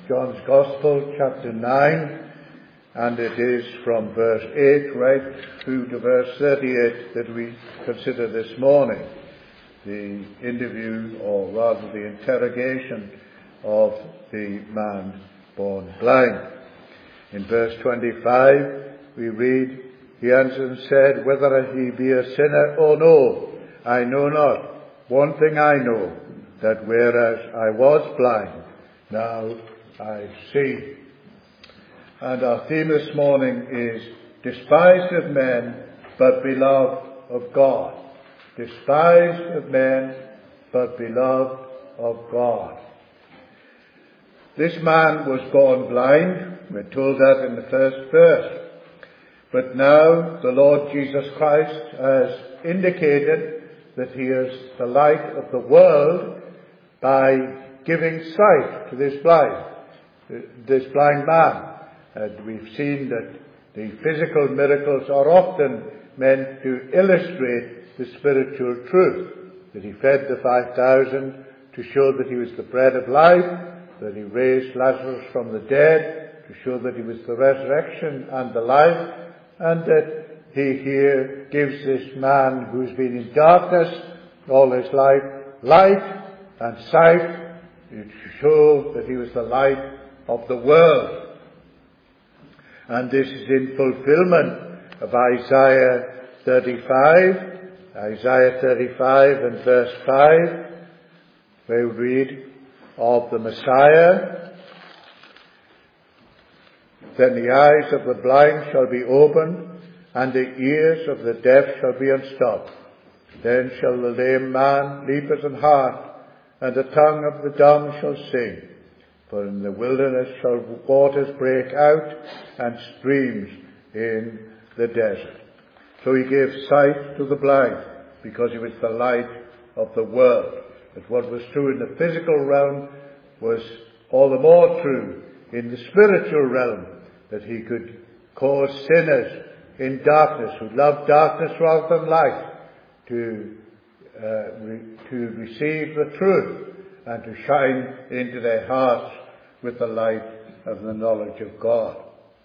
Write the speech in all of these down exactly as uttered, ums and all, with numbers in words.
John's Gospel, chapter nine, and it is from verse eight right through to verse thirty-eight that we consider this morning. The interview, or rather the interrogation of the man born blind. In verse twenty-five we read, "He answered and said, Whether he be a sinner or no, I know not. One thing I know, that whereas I was blind, now I see." And our theme this morning is despised of men, but beloved of God. Despised of men, but beloved of God. This man was born blind. We're told that in the first verse. But now the Lord Jesus Christ has indicated that he is the light of the world by giving sight to this blind, this blind man. And we've seen that the physical miracles are often meant to illustrate the spiritual truth. That he fed the five thousand to show that he was the bread of life, that he raised Lazarus from the dead to show that he was the resurrection and the life, and that he here gives this man who's been in darkness all his life light and sight to show that he was the light of the world. And this is in fulfillment of Isaiah thirty-five, Isaiah thirty-five and verse five, where we read of the Messiah, "Then the eyes of the blind shall be opened, and the ears of the deaf shall be unstopped. Then shall the lame man leap as an hart, and the tongue of the dumb shall sing. For in the wilderness shall waters break out, and streams in the desert." So he gave sight to the blind, because he was the light of the world. But what was true in the physical realm was all the more true in the spiritual realm, that he could cause sinners in darkness, who loved darkness rather than light, to uh, re- to receive the truth and to shine into their hearts with the light of the knowledge of God.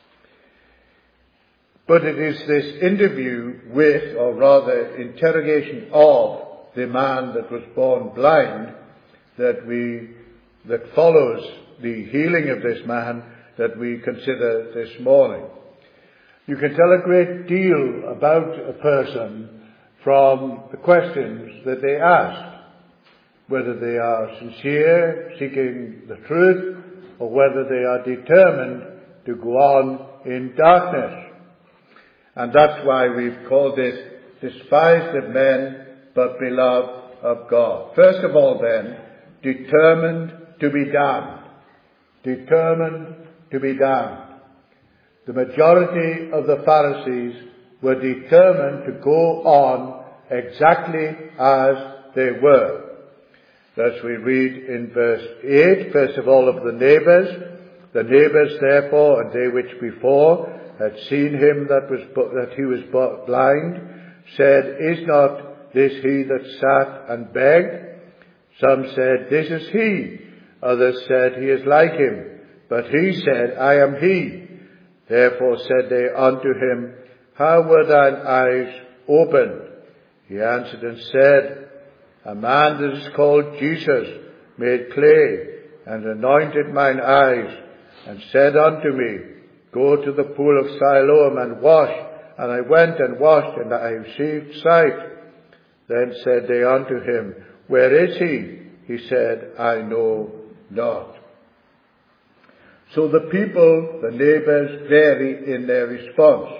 But it is this interview with, or rather interrogation of, the man that was born blind that we that follows the healing of this man that we consider this morning. You can tell a great deal about a person from the questions that they ask, whether they are sincere, seeking the truth, or whether they are determined to go on in darkness. And that's why we've called it despised of men, but beloved of God. First of all then, determined to be damned. Determined to be damned. The majority of the Pharisees were determined to go on exactly as they were. Thus we read in verse eight, first of all, of the neighbours. "The neighbours therefore, and they which before had seen him that was that he was blind, said, Is not this he that sat and begged? Some said, This is he. Others said, He is like him. But he said, I am he. Therefore said they unto him, How were thine eyes opened? He answered and said, A man that is called Jesus made clay, and anointed mine eyes, and said unto me, Go to the pool of Siloam and wash. And I went and washed, and I received sight. Then said they unto him, Where is he? He said, I know not." So the people, the neighbours, vary in their response.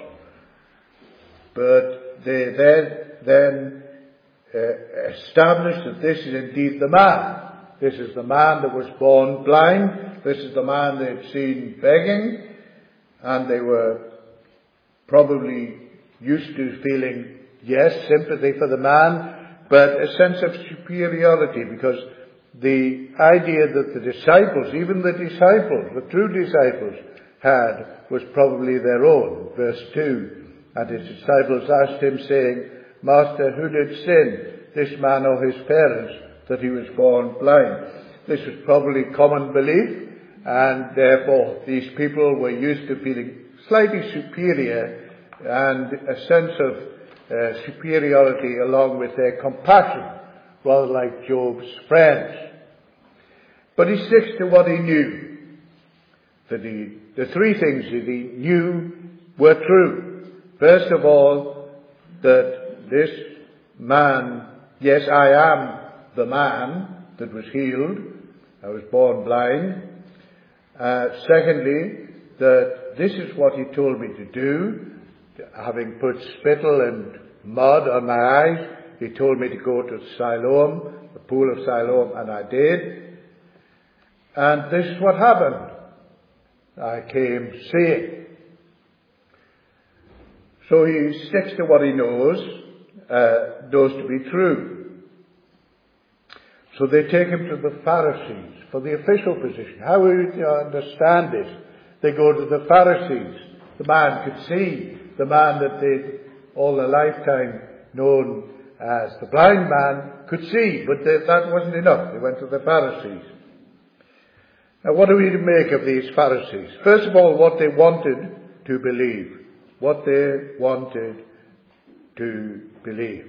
But they then, then uh, establish that this is indeed the man. This is the man that was born blind. This is the man they'd seen begging. And they were probably used to feeling, yes, sympathy for the man, but a sense of superiority, because the idea that the disciples, even the disciples, the true disciples, had was probably their own. Verse two, "And his disciples asked him, saying, Master, who did sin, this man or his parents, that he was born blind?" This was probably common belief and therefore these people were used to feeling slightly superior and a sense of uh, superiority along with their compassion, rather like Job's friends. But he sticks to what he knew. That he, the three things that he knew were true. First of all, that this man, yes, I am the man that was healed. I was born blind. Uh, secondly, that this is what he told me to do. Having put spittle and mud on my eyes, he told me to go to Siloam, the pool of Siloam, and I did. And this is what happened. I came seeing. So he sticks to what he knows, uh, knows to be true. So they take him to the Pharisees for the official position. How would you understand this? They go to the Pharisees. The man could see. The man that they'd all their lifetime known as the blind man could see. But they, that wasn't enough. They went to the Pharisees. Now what are we to make of these Pharisees? First of all, what they wanted to believe. What they wanted to believe.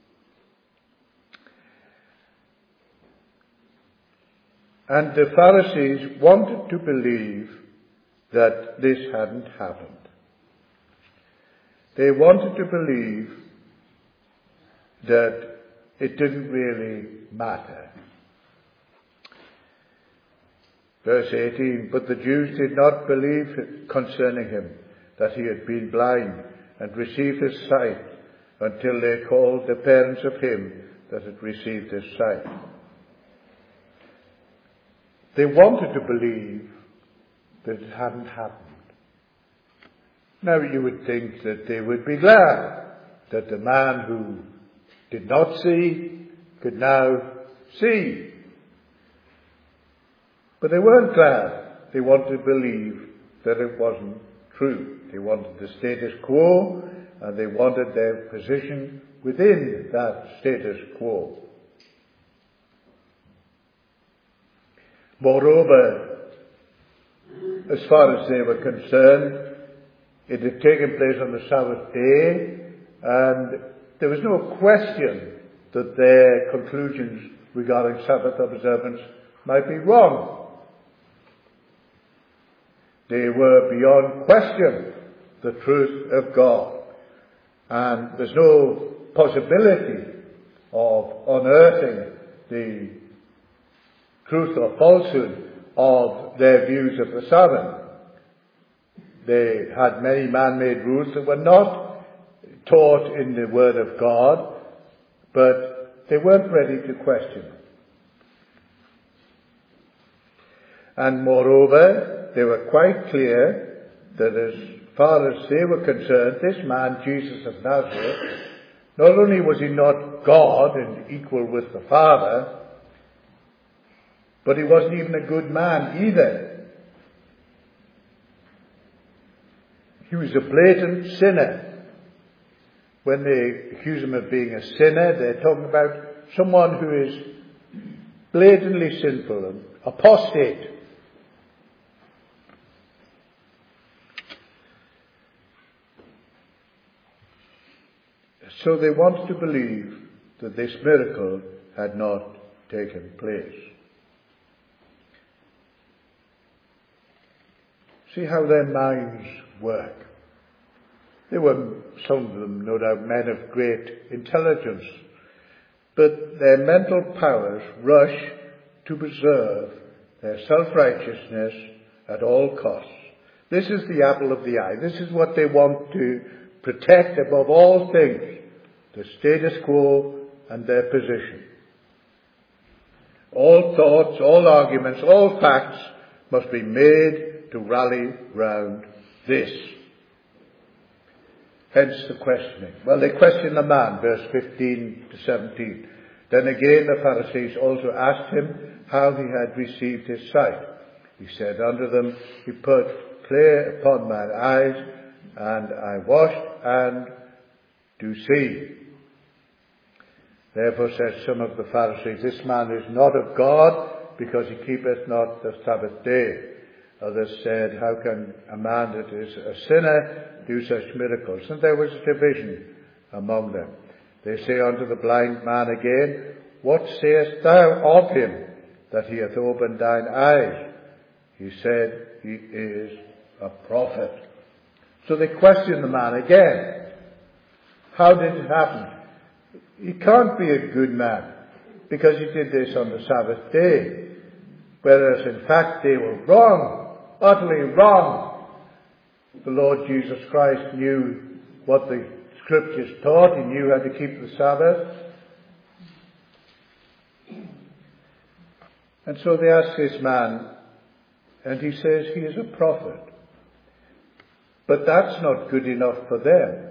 And the Pharisees wanted to believe that this hadn't happened. They wanted to believe that it didn't really matter. Verse eighteen, but the Jews did not believe concerning him that he had been blind and received his sight until they called the parents of him that had received his sight. They wanted to believe that it hadn't happened. Now you would think that they would be glad that the man who did not see could now see. But they weren't glad. They wanted to believe that it wasn't true. They wanted the status quo, and they wanted their position within that status quo. Moreover, as far as they were concerned, it had taken place on the Sabbath day, and there was no question that their conclusions regarding Sabbath observance might be wrong. They were beyond question the truth of God. And there's no possibility of unearthing the truth or falsehood of their views of the Sabbath. They had many man-made rules that were not taught in the Word of God, but they weren't ready to question them. And moreover, they were quite clear that as far as they were concerned, this man, Jesus of Nazareth, not only was he not God and equal with the Father, but he wasn't even a good man either. He was a blatant sinner. When they accuse him of being a sinner, they're talking about someone who is blatantly sinful and apostate. So they wanted to believe that this miracle had not taken place. See how their minds work. They were, some of them, no doubt, men of great intelligence, but their mental powers rush to preserve their self-righteousness at all costs. This is the apple of the eye. This is what they want to protect above all things, the status quo and their position. All thoughts, all arguments, all facts must be made to rally round this. Hence the questioning. Well, they question the man, verse fifteen to seventeen. Then again the Pharisees also asked him how he had received his sight. He said unto them, he put clay upon mine eyes, and I washed and do see. Therefore said some of the Pharisees, this man is not of God, because he keepeth not the Sabbath day. Others said, how can a man that is a sinner do such miracles? And there was a division among them. They say unto the blind man again, what sayest thou of him, that he hath opened thine eyes? He said, he is a prophet. So they question the man again. How did it happen? He can't be a good man, because he did this on the Sabbath day. Whereas in fact they were wrong, utterly wrong. The Lord Jesus Christ knew what the Scriptures taught. He knew how to keep the Sabbath. And so they ask this man, and he says he is a prophet. But that's not good enough for them.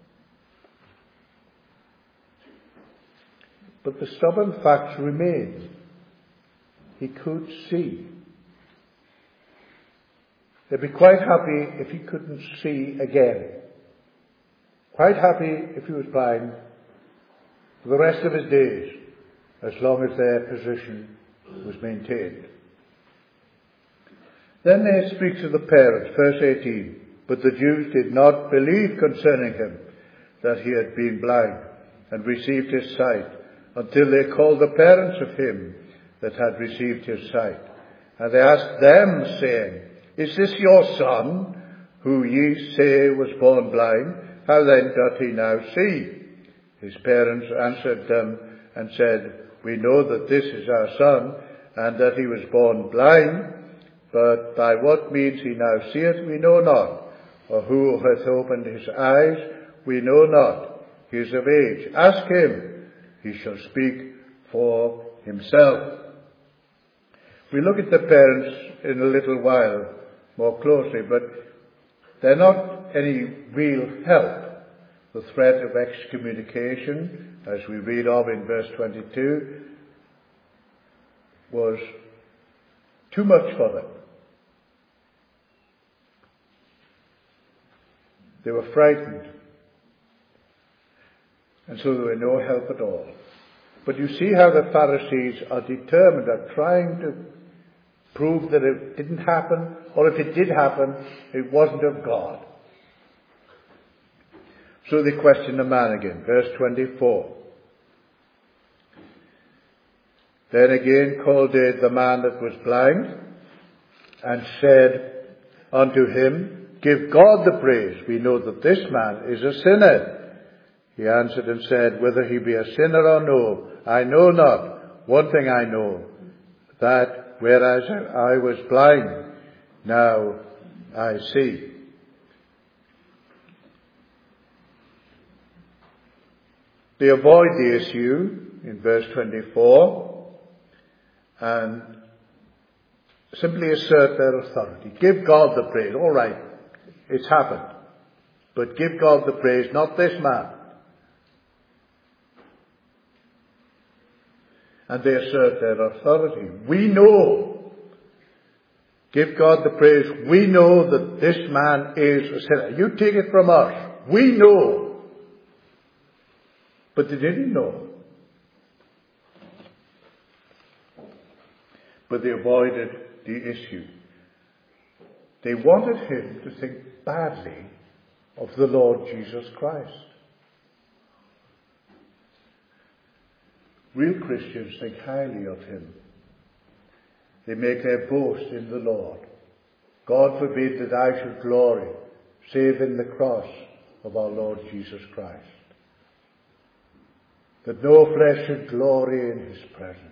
But the stubborn facts remain. He could see. They'd be quite happy if he couldn't see again. Quite happy if he was blind for the rest of his days, as long as their position was maintained. Then they speak to the parents, verse eighteen. But the Jews did not believe concerning him that he had been blind and received his sight, until they called the parents of him that had received his sight. And they asked them, saying, is this your son, who ye say was born blind? How then doth he now see? His parents answered them and said, we know that this is our son, and that he was born blind, but by what means he now seeth we know not, or who hath opened his eyes we know not. He is of age. Ask him, he shall speak for himself. We look at the parents in a little while more closely, but they're not any real help. The threat of excommunication, as we read of in verse twenty-two, was too much for them. They were frightened, and so there were no help at all. But you see how the Pharisees are determined at trying to prove that it didn't happen, or if it did happen, it wasn't of God. So they question the man again. Verse twenty-four. Then again called they the man that was blind, and said unto him, give God the praise. We know that this man is a sinner. He answered and said, whether he be a sinner or no, I know not. One thing I know, that whereas I was blind, now I see. They avoid the issue in verse twenty-four and simply assert their authority. Give God the praise. All right, it's happened. But give God the praise, not this man. And they assert their authority. We know. Give God the praise. We know that this man is a sinner. You take it from us. We know. But they didn't know. But they avoided the issue. They wanted him to think badly of the Lord Jesus Christ. Real Christians think highly of him. They make their boast in the Lord. God forbid that I should glory, save in the cross of our Lord Jesus Christ. That no flesh should glory in his presence.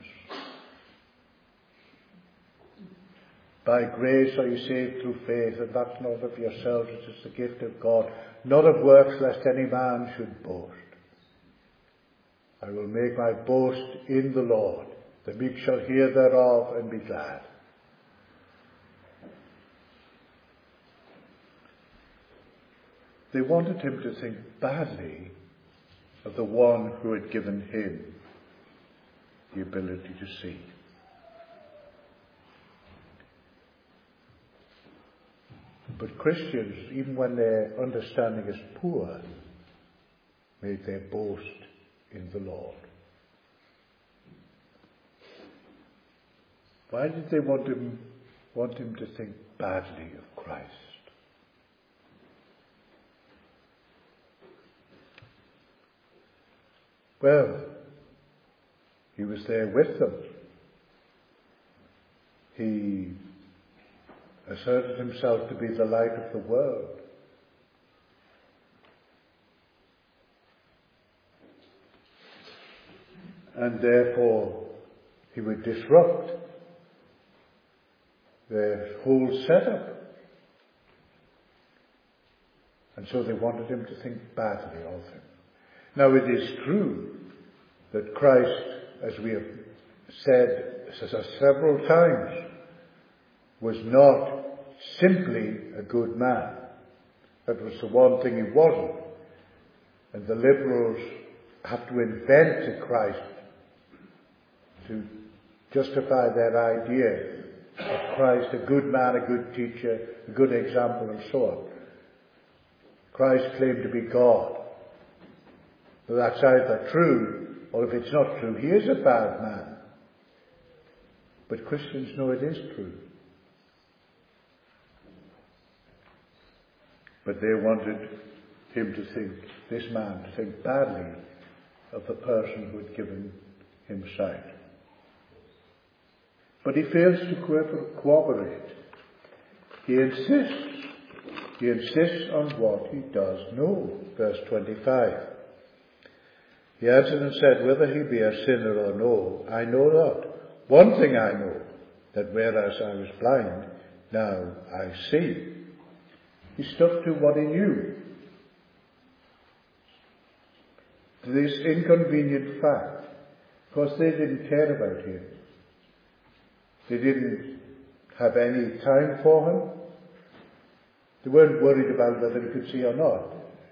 By grace are you saved through faith, and that's not of yourselves, it is the gift of God, not of works, lest any man should boast. I will make my boast in the Lord. The meek shall hear thereof and be glad. They wanted him to think badly of the one who had given him the ability to see. But Christians, even when their understanding is poor, make their boast in the Lord. Why did they want to want him to think badly of Christ. Well, he was there with them. He asserted himself to be the light of the world. And therefore, he would disrupt their whole setup. And so they wanted him to think badly of him. Now it is true that Christ, as we have said several times, was not simply a good man. That was the one thing he wasn't. And the liberals have to invent a Christ to justify their idea of Christ, a good man, a good teacher, a good example, and so on. Christ claimed to be God. So that's either true, or if it's not true, he is a bad man. But Christians know it is true. But they wanted him to think, this man, to think badly of the person who had given him sight. But he fails to cooperate. He insists. He insists on what he does know. Verse twenty-five. He answered and said, whether he be a sinner or no, I know not. One thing I know, that whereas I was blind, now I see. He stuck to what he knew. To this inconvenient fact, because they didn't care about him. They didn't have any time for him. They weren't worried about whether he could see or not.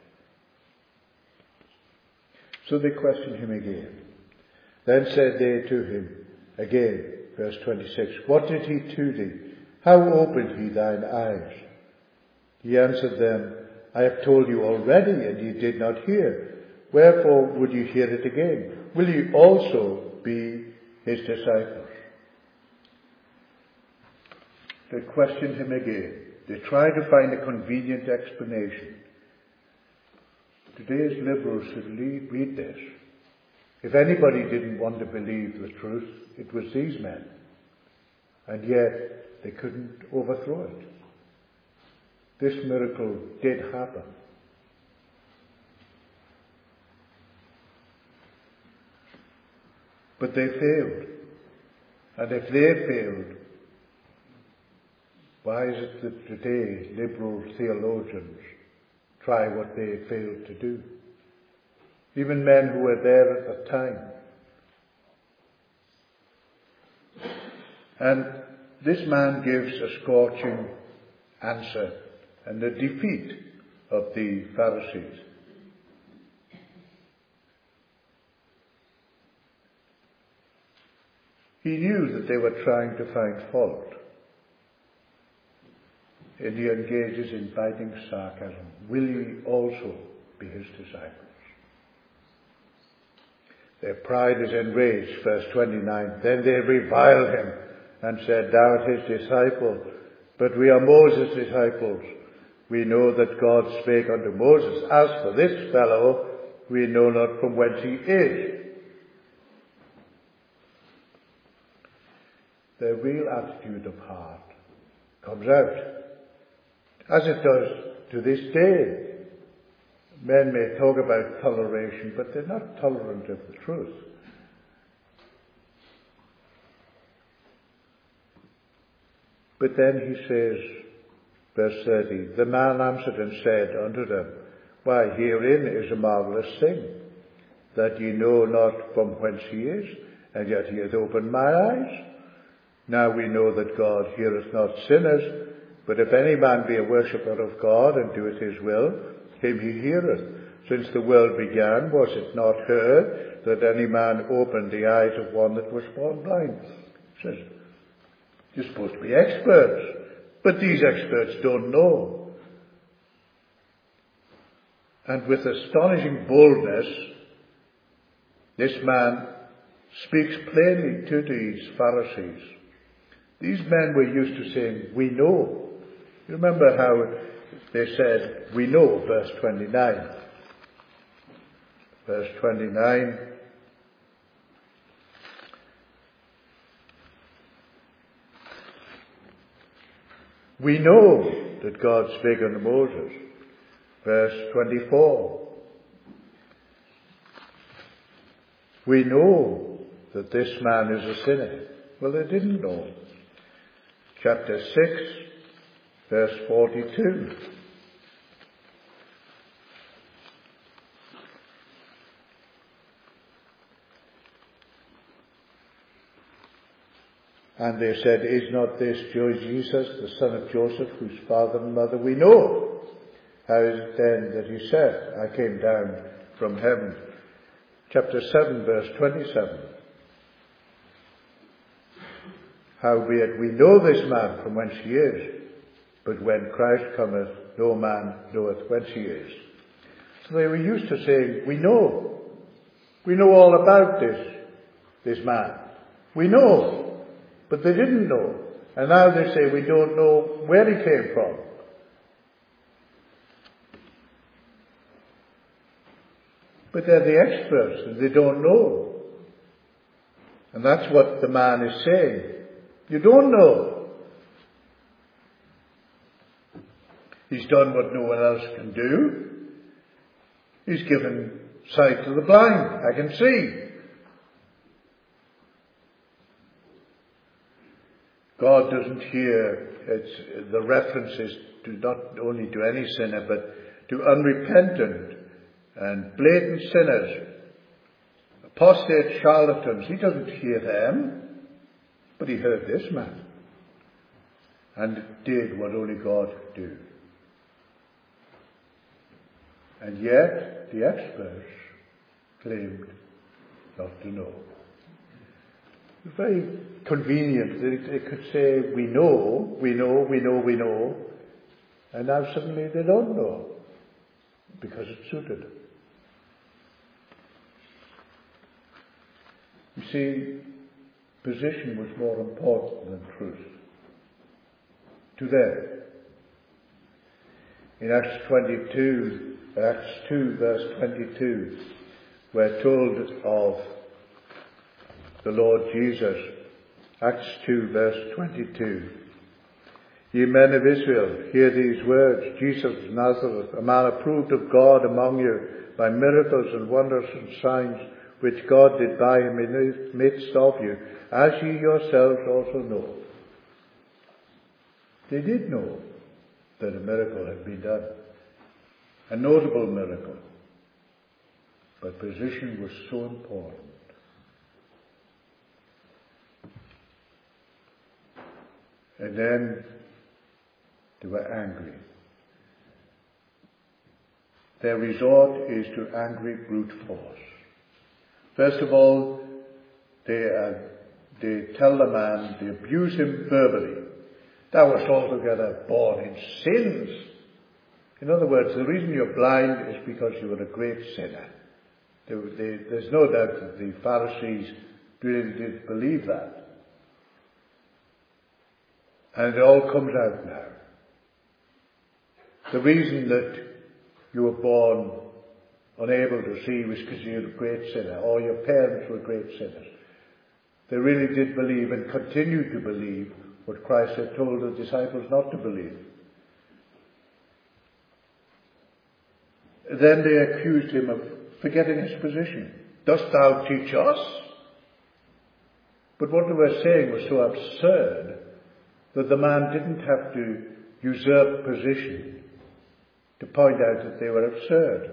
So they questioned him again. Then said they to him again, verse twenty-six, what did he to thee? How opened he thine eyes? He answered them, I have told you already, and ye did not hear. Wherefore would you hear it again? Will you also be his disciples? They questioned him again. They tried to find a convenient explanation. Today's liberals should read this. If anybody didn't want to believe the truth, it was these men. And yet, they couldn't overthrow it. This miracle did happen. But they failed. And if they failed, why is it that today liberal theologians try what they failed to do? Even men who were there at the time. And this man gives a scorching answer and the defeat of the Pharisees. He knew that they were trying to find fault. And he engages in biting sarcasm. Will ye also be his disciples? Their pride is enraged, verse twenty-nine. Then they reviled him and said, thou art his disciple, but we are Moses' disciples. We know that God spake unto Moses. As for this fellow, we know not from whence he is. Their real attitude of heart comes out, as it does to this day. Men may talk about toleration, but they're not tolerant of the truth. But then he says, verse thirty, the man answered and said unto them, why, herein is a marvellous thing, that ye know not from whence he is, and yet he hath opened my eyes. Now we know that God heareth not sinners, but if any man be a worshipper of God, and doeth his will, him he heareth. Since the world began, was it not heard that any man opened the eyes of one that was born blind? He says, you're supposed to be experts, but these experts don't know. And with astonishing boldness, this man speaks plainly to these Pharisees These men were used to saying, we know. You remember how they said, we know, verse twenty-nine. Verse twenty-nine. We know that God spake unto Moses. Verse twenty-four. We know that this man is a sinner. Well, they didn't know. Chapter six, verse forty-two. And they said, is not this Jesus, the son of Joseph, whose father and mother we know? How is it then that he said, I came down from heaven? Chapter seven, verse twenty-seven. Howbeit we know this man from whence he is, but when Christ cometh, no man knoweth whence he is. So they were used to saying, we know. We know all about this, this man. We know. But they didn't know. And now they say we don't know where he came from. But they're the experts and they don't know. And that's what the man is saying. You don't know. He's done what no one else can do. He's given sight to the blind. I can see. God doesn't hear it's, the references to not only to any sinner, but to unrepentant and blatant sinners, apostate charlatans. He doesn't hear them, but he heard this man and did what only God could do. And yet the experts claimed not to know. It's very convenient. They, they could say, we know, we know, we know, we know, and now suddenly they don't know because it suited. You see, position was more important than truth to them. In Acts twenty-two, Acts two, verse twenty-two, we're told of the Lord Jesus. Acts two, verse twenty-two. Ye men of Israel, hear these words. Jesus of Nazareth, a man approved of God among you by miracles and wonders and signs, which God did by him in the midst of you, as ye yourselves also know. They did know that a miracle had been done. A notable miracle. But position was so important. And then they were angry. Their resort is to angry brute force. First of all, they, uh, they tell the man, they abuse him verbally. Thou wast altogether born in sins. In other words, the reason you're blind is because you were a great sinner. They, they, there's no doubt that the Pharisees really did believe that. And it all comes out now. The reason that you were born unable to see was because you were a great sinner, or your parents were great sinners. They really did believe and continued to believe what Christ had told the disciples not to believe. Then they accused him of forgetting his position. Dost thou teach us? But what they were saying was so absurd that the man didn't have to usurp position to point out that they were absurd.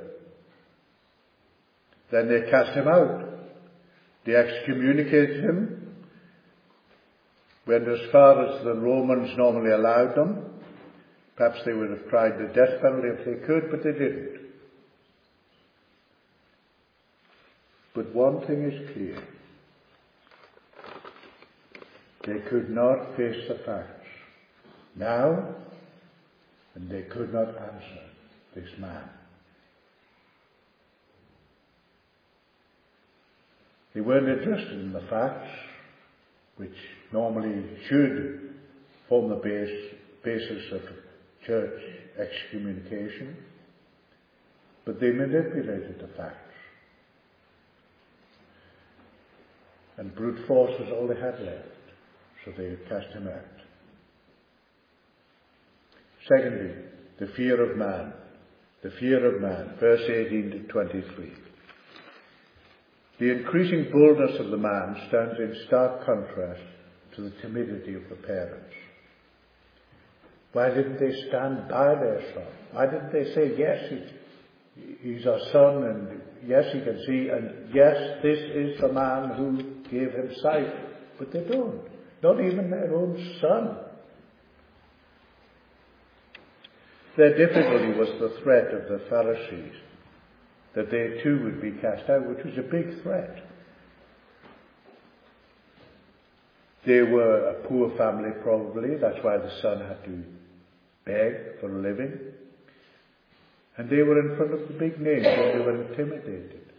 Then they cast him out. They excommunicated him, went as far as the Romans normally allowed them. Perhaps they would have tried the death penalty if they could, but they didn't. But one thing is clear. They could not face the facts now, and they could not answer this man. They weren't interested in the facts. which normally should form the base, basis of church excommunication, but they manipulated the facts. And brute force was all they had left, so they cast him out. Secondly, the fear of man. The fear of man, verse eighteen to twenty-three. The increasing boldness of the man stands in stark contrast to the timidity of the parents. Why didn't they stand by their son? Why didn't they say, yes, he, he's our son, and yes, he can see, and yes, this is the man who gave him sight? But they don't. Not even their own son. Their difficulty was the threat of the Pharisees, that they too would be cast out, which was a big threat. They were a poor family probably, that's why the son had to beg for a living. And they were in front of the big names, and they were intimidated.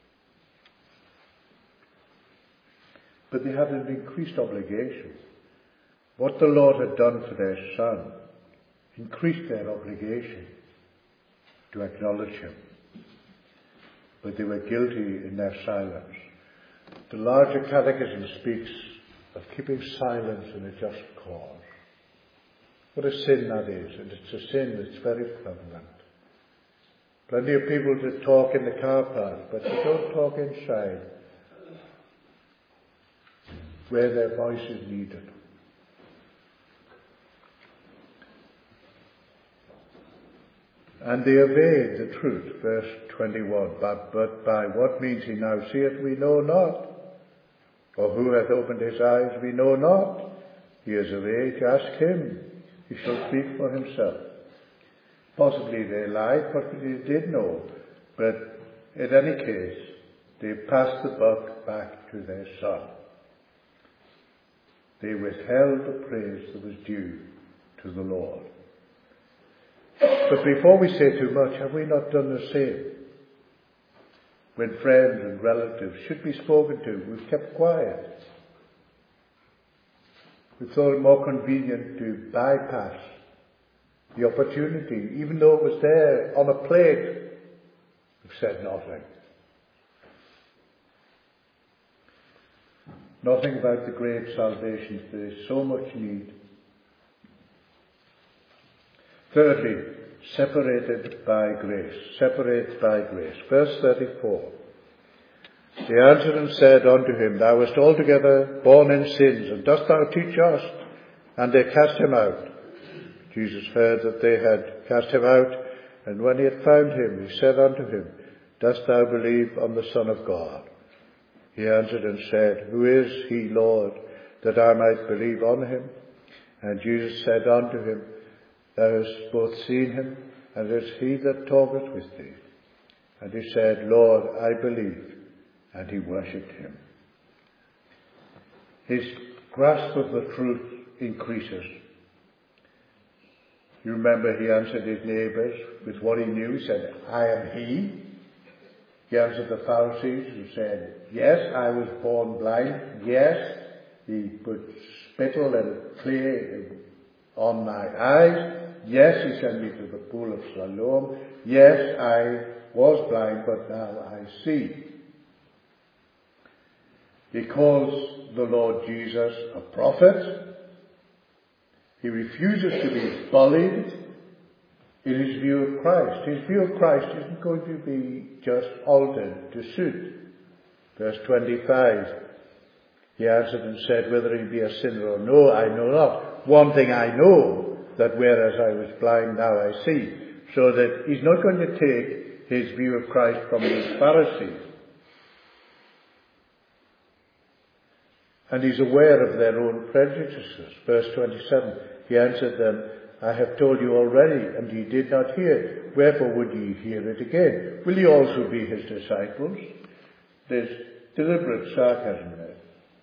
But they had an increased obligation. What the Lord had done for their son increased their obligation to acknowledge him. But they were guilty in their silence. The larger catechism speaks of keeping silence in a just cause. What a sin that is, and it's a sin that's very prevalent. Plenty of people that talk in the car park, but they don't talk inside, where their voice is needed. And they obeyed the truth, verse twenty-one. But, but by what means he now seeth, we know not. Or who hath opened his eyes, we know not. He is of age, ask him. He shall speak for himself. Possibly they lied, possibly they did know. But in any case, they passed the buck back to their son. They withheld the praise that was due to the Lord. But before we say too much, have we not done the same? When friends and relatives should be spoken to, we've kept quiet. We thought it more convenient to bypass the opportunity, even though it was there on a plate. We've said nothing. Nothing about the great salvation there is so much need. Thirdly, separated by grace. Separated by grace. Verse thirty-four. They answered and said unto him, Thou wast altogether born in sins, and dost thou teach us? And they cast him out. Jesus heard that they had cast him out, and when he had found him, he said unto him, Dost thou believe on the Son of God? He answered and said, Who is he, Lord, that I might believe on him? And Jesus said unto him, Thou hast both seen him, and it is he that talketh with thee. And he said, Lord, I believe. And he worshipped him. His grasp of the truth increases. You remember he answered his neighbours with what he knew. He said, I am he. He answered the Pharisees who said, Yes, I was born blind. Yes, he put spittle and clay on my eyes. Yes, he sent me to the pool of Siloam. Yes, I was blind, but now I see. He calls the Lord Jesus a prophet. He refuses to be bullied in his view of Christ. His view of Christ isn't going to be just altered to suit. Verse twenty-five. He answered and said, Whether he be a sinner or no, I know not. One thing I know, that whereas I was blind, now I see. So that he's not going to take his view of Christ from these Pharisees. And he's aware of their own prejudices. Verse twenty-seven. He answered them, I have told you already, and ye did not hear. Wherefore would ye hear it again? Will ye also be his disciples? There's deliberate sarcasm there.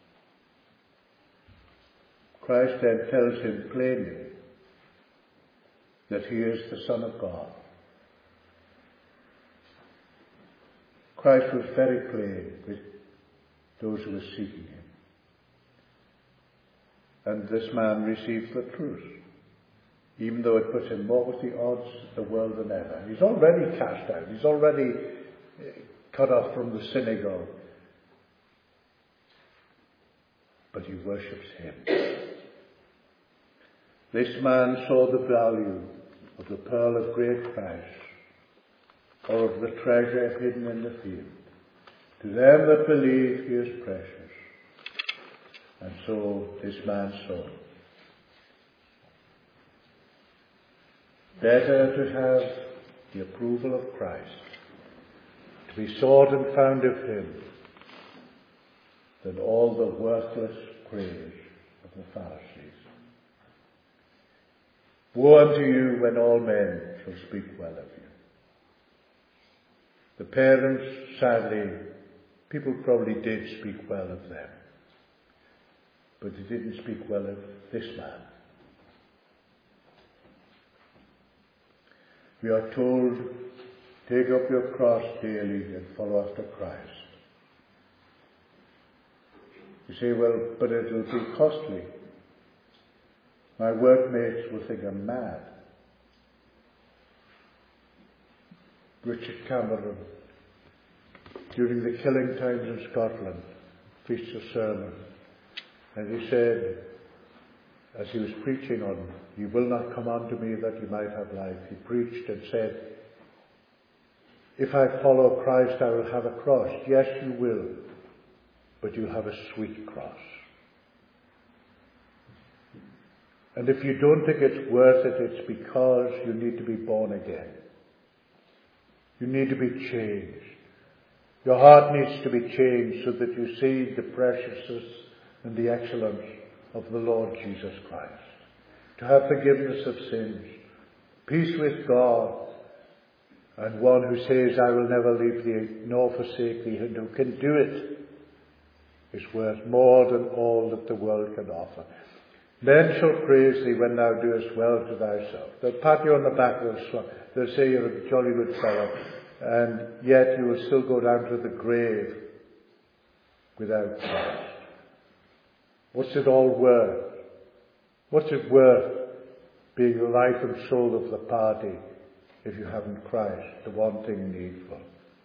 Christ then tells him plainly that he is the Son of God. Christ was very plain with those who were seeking him. And this man receives the truth, even though it puts him more with the odds of the world than ever. He's already cast out. He's already cut off from the synagogue. But he worships him. This man saw the value of the pearl of great price, or of the treasure hidden in the field. To them that believe, he is precious. And so this man saw. Better to have the approval of Christ, to be sought and found of him, than all the worthless praise of the Pharisees. Woe unto you when all men shall speak well of you. The parents, sadly, people probably did speak well of them, but they didn't speak well of this man. We are told, take up your cross daily and follow after Christ. You say, well, but it'll be costly. My workmates will think I'm mad. Richard Cameron, during the killing times in Scotland, preached a sermon, and he said, as he was preaching on, "You will not come unto me that you might have life," he preached and said, if I follow Christ, I will have a cross. Yes, you will, but you'll have a sweet cross. And if you don't think it's worth it, it's because you need to be born again. You need to be changed. Your heart needs to be changed so that you see the preciousness and the excellence of the Lord Jesus Christ. To have forgiveness of sins, peace with God, and one who says, I will never leave thee nor forsake thee, and who can do it, is worth more than all that the world can offer. Men shall praise thee when thou doest well to thyself. They'll pat you on the back, they'll, they'll say you're a jolly good fellow, and yet you will still go down to the grave without Christ. What's it all worth? What's it worth being the life and soul of the party if you haven't Christ, the one thing needful?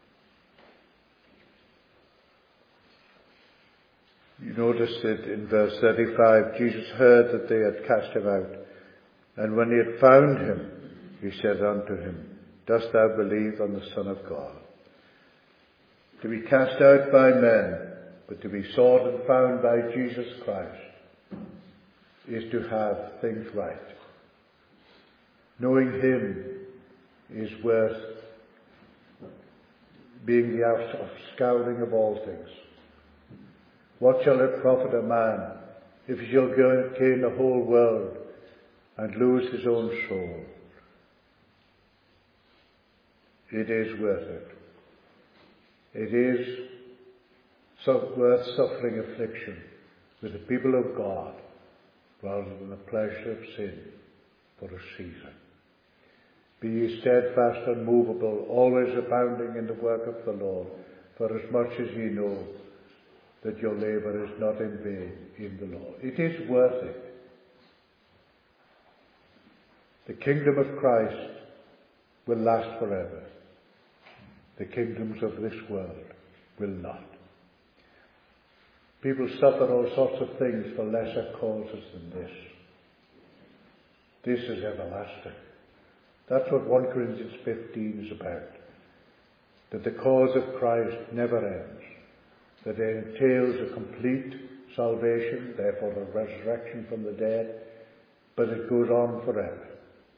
You notice that in verse thirty-five, Jesus heard that they had cast him out. And when he had found him, he said unto him, Dost thou believe on the Son of God? To be cast out by men, but to be sought and found by Jesus Christ, is to have things right. Knowing him is worth being the offscouring of all things. What shall it profit a man if he shall gain the whole world and lose his own soul? It is worth it. It is so worth suffering affliction with the people of God rather than the pleasure of sin for a season. Be ye steadfast, unmovable, always abounding in the work of the Lord, for as much as ye know that your labour is not in vain in the Lord. It is worth it. The kingdom of Christ will last forever. The kingdoms of this world will not. People suffer all sorts of things for lesser causes than this. This is everlasting. That's what First Corinthians fifteen is about. That the cause of Christ never ends. That it entails a complete salvation, therefore a resurrection from the dead, but it goes on forever.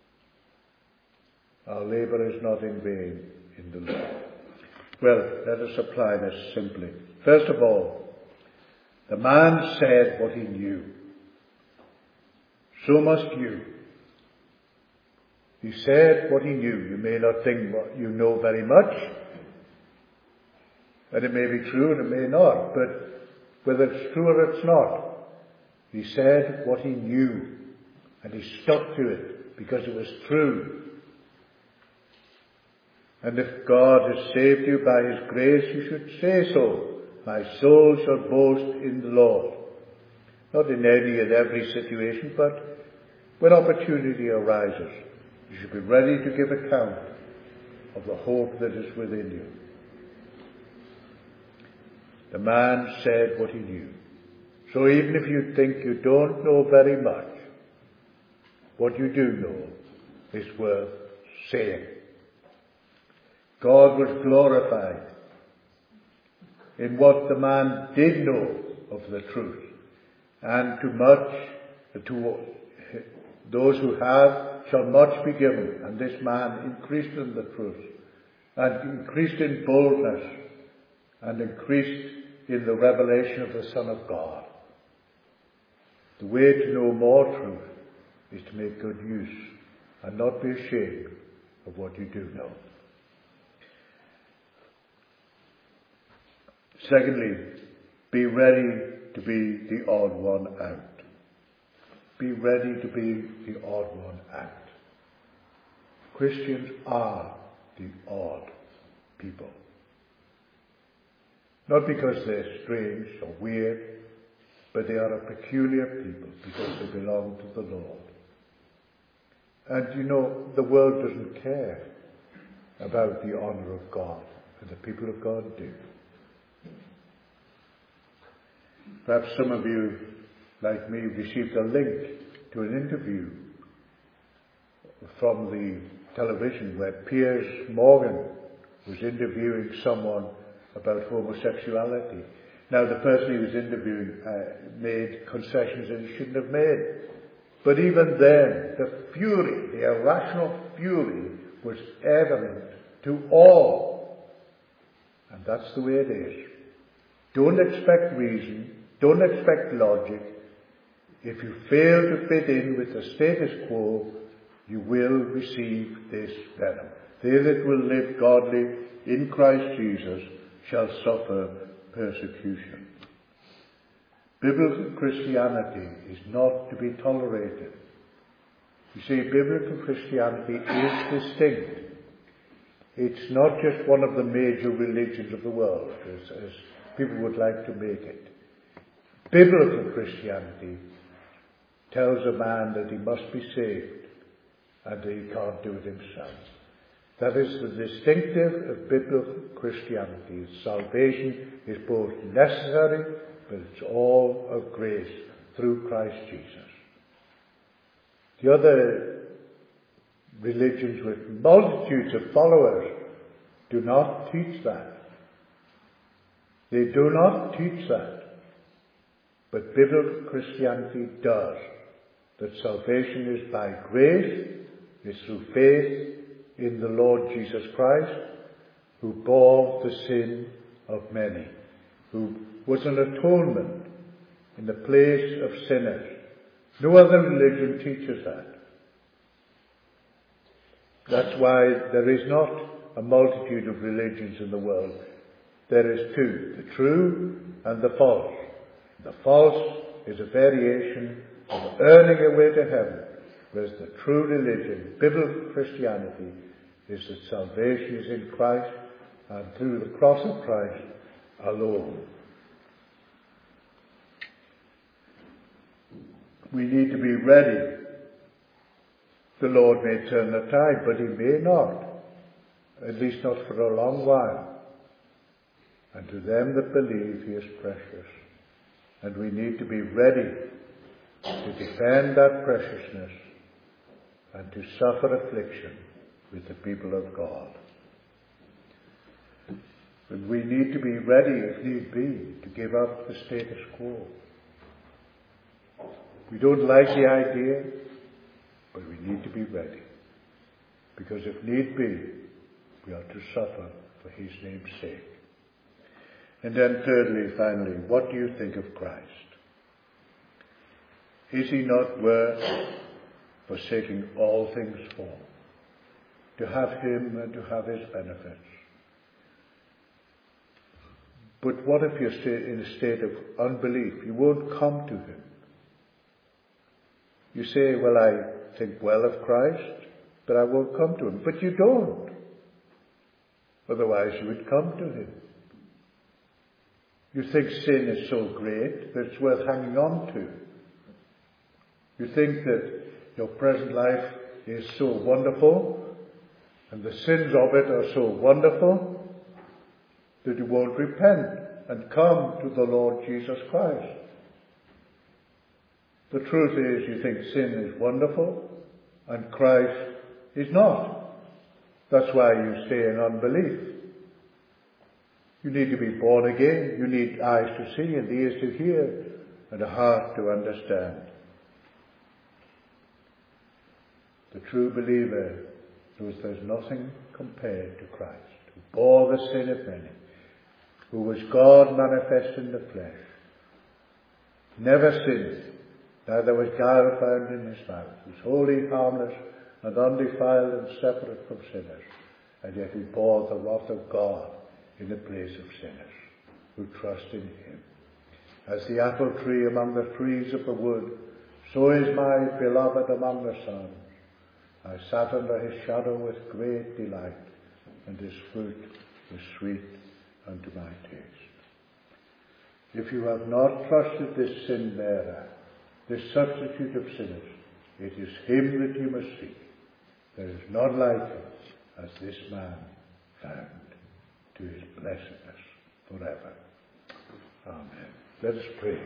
Our labour is not in vain in the Lord. Well, let us apply this simply. First of all, the man said what he knew. So must you. He said what he knew. You may not think what you know very much, and it may be true and it may not, but whether it's true or it's not, he said what he knew, and he stuck to it because it was true. And if God has saved you by his grace, you should say so. My soul shall boast in the Lord. Not in any and every situation, but when opportunity arises, you should be ready to give account of the hope that is within you. The man said what he knew. So even if you think you don't know very much, what you do know is worth saying. God was glorified in what the man did know of the truth. And to much, to those who have, shall much be given. And this man increased in the truth, and increased in boldness, and increased in the revelation of the Son of God. The way to know more truth is to make good use and not be ashamed of what you do know. Secondly, be ready to be the odd one out. Be ready to be the odd one out. Christians are the odd people. Not because they're strange or weird, but they are a peculiar people because they belong to the Lord. And you know, the world doesn't care about the honour of God, and the people of God do. Perhaps some of you, like me, received a link to an interview from the television where Piers Morgan was interviewing someone about homosexuality. Now, the person he was interviewing uh, made concessions that he shouldn't have made. But even then, the fury, the irrational fury, was evident to all. And that's the way it is. Don't expect reason. Don't expect logic. If you fail to fit in with the status quo, you will receive this venom. They that will live godly in Christ Jesus shall suffer persecution. Biblical Christianity is not to be tolerated. You see, biblical Christianity is distinct. It's not just one of the major religions of the world, as, as people would like to make it. Biblical Christianity tells a man that he must be saved and that he can't do it himself. That is the distinctive of biblical Christianity. Salvation is both necessary, but it's all of grace through Christ Jesus. The other religions with multitudes of followers do not teach that. They do not teach that. But biblical Christianity does. That salvation is by grace, is through faith in the Lord Jesus Christ, who bore the sin of many, who was an atonement in the place of sinners. No other religion teaches that. That's why there is not a multitude of religions in the world. There is two, the true and the false. The false is a variation of earning a way to heaven, whereas the true religion, biblical Christianity, is that salvation is in Christ and through the cross of Christ alone. We need to be ready. The Lord may turn the tide, but he may not, at least not for a long while. And to them that believe, he is precious. And we need to be ready to defend that preciousness and to suffer affliction with the people of God. But we need to be ready, if need be, to give up the status quo. We don't like the idea, but we need to be ready. Because if need be, we are to suffer for his name's sake. And then thirdly, finally, what do you think of Christ? Is he not worth forsaking all things for? To have him and to have his benefits. But what if you're in a state of unbelief? You won't come to him. You say, well, I think well of Christ, but I won't come to him. But you don't. Otherwise you would come to him. You think sin is so great that it's worth hanging on to. You think that your present life is so wonderful and the sins of it are so wonderful that you won't repent and come to the Lord Jesus Christ. The truth is, you think sin is wonderful and Christ is not. That's why you stay in unbelief. You need to be born again. You need eyes to see and ears to hear and a heart to understand. The true believer knows there's nothing compared to Christ, who bore the sin of many, who was God manifest in the flesh, never sinned, neither was guile found in his mouth, was holy, harmless, and undefiled and separate from sinners, and yet he bore the wrath of God in the place of sinners who trust in him. As the apple tree among the trees of the wood, so is my beloved among the sons. I sat under his shadow with great delight, and his fruit was sweet unto my taste. If you have not trusted this sin bearer, this substitute of sinners, it is him that you must seek. There is none like him, as this man found, to his blessedness forever. Amen. Let us pray.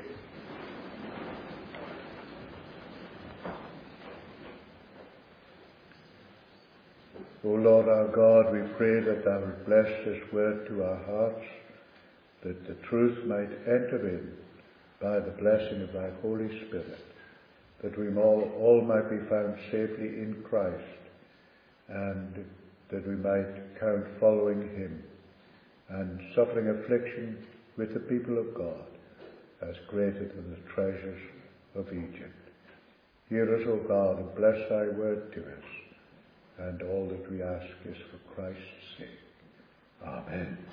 O Lord our God, we pray that thou wilt bless this word to our hearts, that the truth might enter in by the blessing of thy Holy Spirit, that we all, all might be found safely in Christ, and that we might count following him and suffering affliction with the people of God as greater than the treasures of Egypt. Hear us, O God, and bless thy word to us, and all that we ask is for Christ's sake. Amen.